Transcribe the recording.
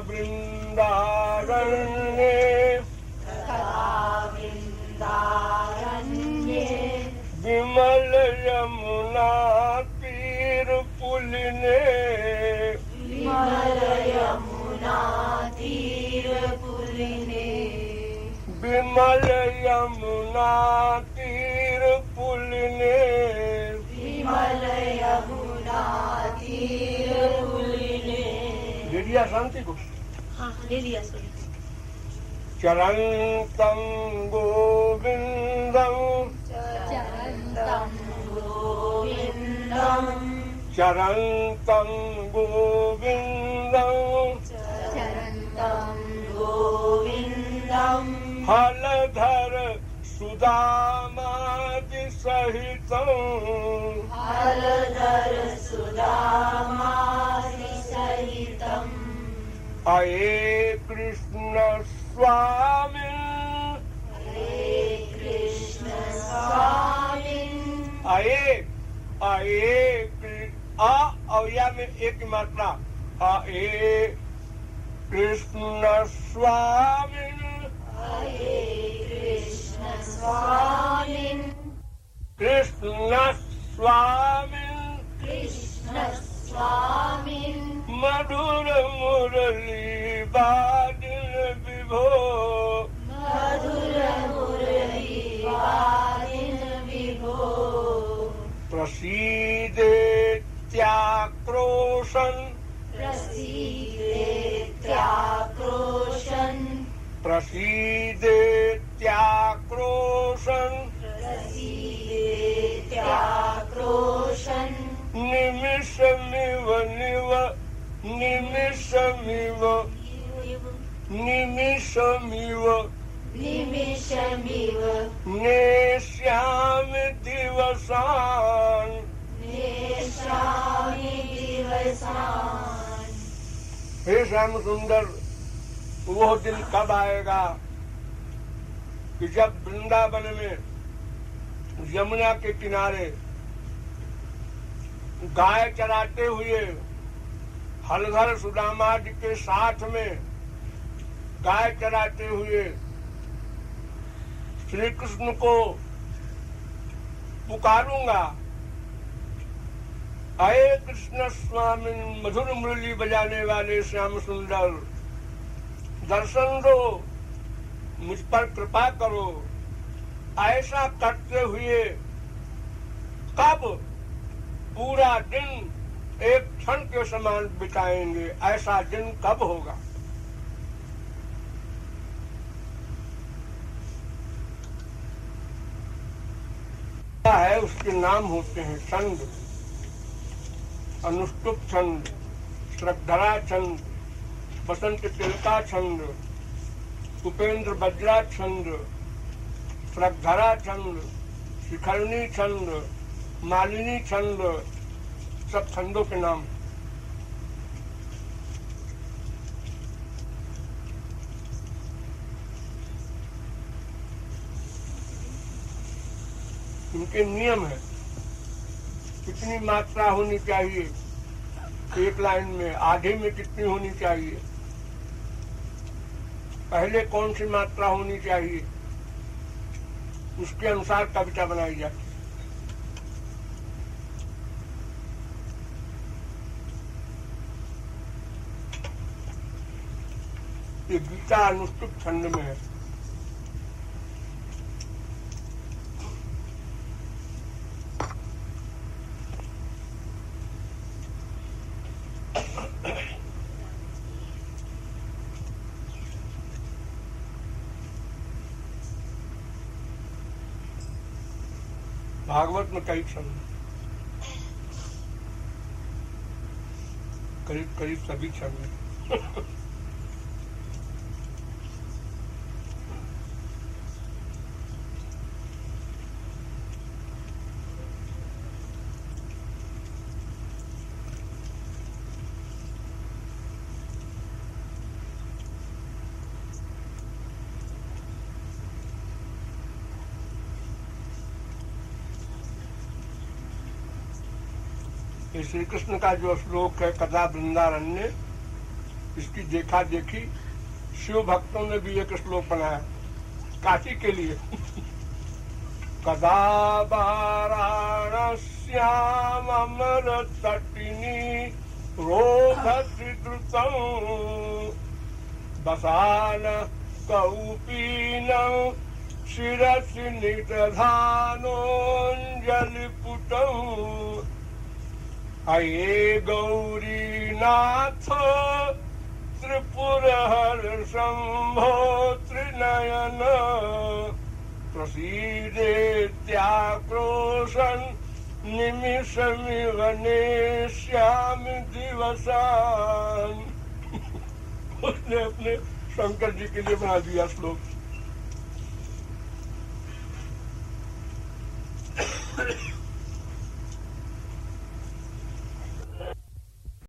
वृंदारण्ये विमल यमुना तीर पुलिने विमल यमुना तीर पुलिने विमल यमुना तीर पुलिने विमल यमुना तीर पुलिने। ले लिया शांति को? हाँ ले लिया। चरन्तं गोविन्दं चरन्तं गोविन्दं चरन्तं गोविन्दं चरन्तं गोविन्दं हलधर सुदामादि सहितं हलधर सुदामादि सहितं अये कृष्ण स्वामी हे कृष्ण स्वामी अये अये आ अवया में एक मात्रा अये कृष्ण स्वामी हे कृष्ण स्वामी कृष्ण स्वामी कृष्ण स्वामी मधुर मुरली बादिल विभो मधुर मुरली वादिन विभो प्रसीदेत्याक्रोशन प्रसीदेत्याक्रोशन प्रसीदेत्याक्रोशन प्रसीदेत्याक्रोशन निमिषमिव निव निमिषमिव निमिषमिव निमिषमिव नेष्यामि दिवसान् नेष्यामि दिवसान्। हे श्याम सुंदर, वो दिन कब आएगा कि जब वृंदावन में यमुना के किनारे गाय चराते हुए हलधर सुदामा जी के साथ में गाय चराते हुए श्री कृष्ण को पुकारूंगा, अये कृष्ण स्वामी मधुर मुरली बजाने वाले श्याम सुंदर, दर्शन दो, मुझ पर कृपा करो। ऐसा करते हुए कब पूरा दिन एक क्षण के समान बिताएंगे, ऐसा दिन कब होगा? है उसके नाम होते हैं छंद, अनुष्टुप छंद, श्रद्धरा छंद, बसंत तिलका छंद, उपेंद्र बज्रा छंद, श्रद्धरा छंद, शिखरणी छंद, मालिनी छंद, सब छंदों के नाम। इनके नियम है, कितनी मात्रा होनी चाहिए एक लाइन में, आधे में कितनी होनी चाहिए, पहले कौन सी मात्रा होनी चाहिए, उसके अनुसार कविता बनाई जाती है। ये गीता अनुष्टुप छंद में है। भागवत में कई छंद, करीब करीब सभी छंद। श्री कृष्ण का जो श्लोक है कदा वृंदारण्य, इसकी देखा देखी शिव भक्तों ने भी एक श्लोक बनाया काशी के लिए। कदा वाराणस्याम अमर तटिनी रोधति द्रुतं बसान कौपीनं शिरसि निदधानोऽञ्जलिपुटम् अये गौरीनाथ त्रिपुरहर शंभो त्रिनयन प्रसीदेत्याक्रोशन् निमिषमिव नेष्यामि दिवसान्। उसने अपने शंकर जी के लिए बना दिया श्लोक।